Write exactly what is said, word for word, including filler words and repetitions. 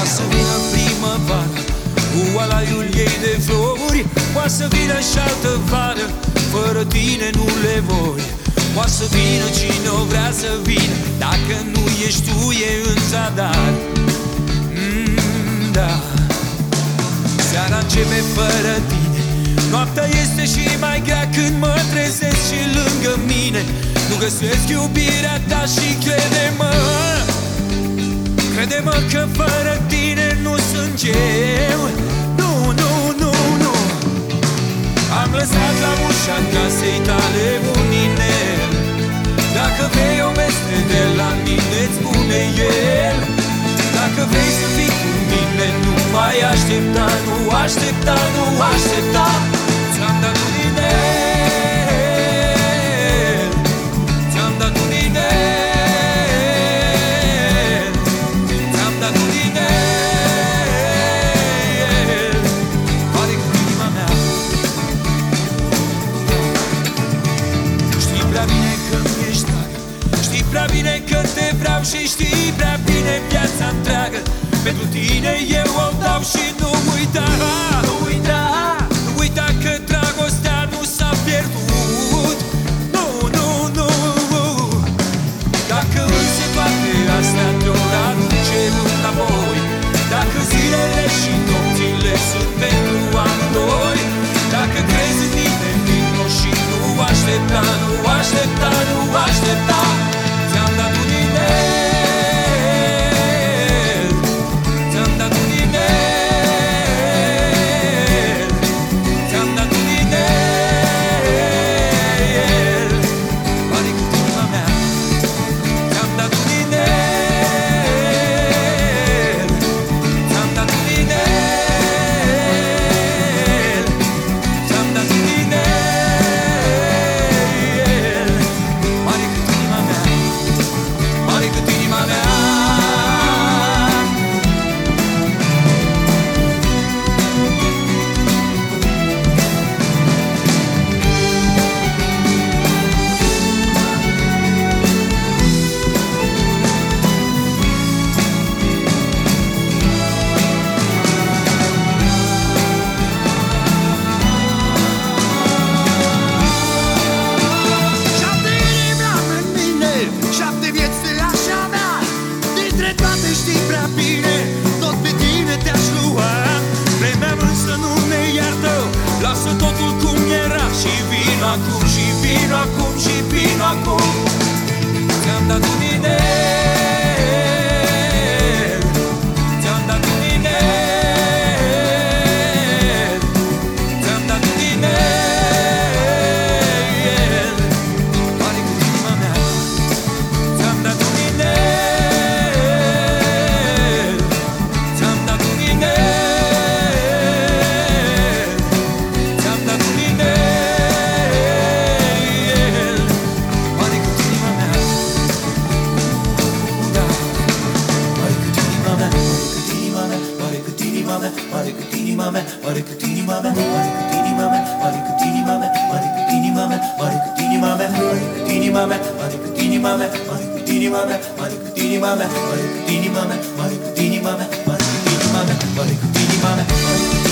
Poate să vină primăvara cu alaiul ei de flori, poate să vină și altă vară, fără tine nu le voi. Poate să vină cine o vrea să vină, dacă nu ești tu e în zadar. mm, Da. Seara începe fără tine, noaptea este și mai grea când mă trezesc și lângă mine nu găsesc iubirea ta și crede-mă, crede-mă că fără tine nu sunt eu. Nu, nu, nu, nu. Am lăsat la ușa casei tale un inel, dacă vrei o veste de la mine-ți spune el. Dacă vrei să fii cu mine, nu mai aștepta, nu aștepta, nu aștepta. Ți-am dat un inel, ți-am dat un inel, ți-am dat un inel, pare cu inima mea. Știi prea bine că mi-ești dragă, știi prea bine că te vreau și știi prea bine viața întreagă. Pentru tine eu o dau și nu uita, nu uita, nu uita că dragostea nu s-a pierdut. Nu, nu, nu. Dacă însă toate astea te-or aduce înapoi, dacă zilele și nopțile sunt pentru amândoi, dacă crezi în mine, vino și nu aștepta, nu aștepta, nu aștepta. Ți-am dat un inel, ți-am dat un inel, ți-am dat un inel, pare cu inima mea. Ți-am dat un inel, ți-am dat un inel, ți-am dat un inel, pare cu inima mea, pare cu inima mea. Șapte inimi am în mine, șapte vieți te-aș avea, dintre toate știi prea bine, tot pe tine te-aș lua. Vremea însă nu ne iartă, lasă totul cum era și vino acum, și vino acum, și vino acum. Ți-am dat un inel, ți-am dat un inel, ți-am dat un inel, pare cu inima mea. Ți-am dat un inel, ți-am dat un inel, ți-am dat un inel, pare cu inima mea. Da. Pare cu inima mea, pare cu inima mea, pare cu inima mea, pare cu inima mea, pare cu inima mea, pare cu inima mea, pare cu inima mea, pare cu inima mea, pare cu inima mea, pare cu inima mea, pare cu inima mea, pare cu inima mea, pare cu inima mea, pare cu inima mea, pare cu inima mea, pare cu inima mea, pare cu inima mea, pare cu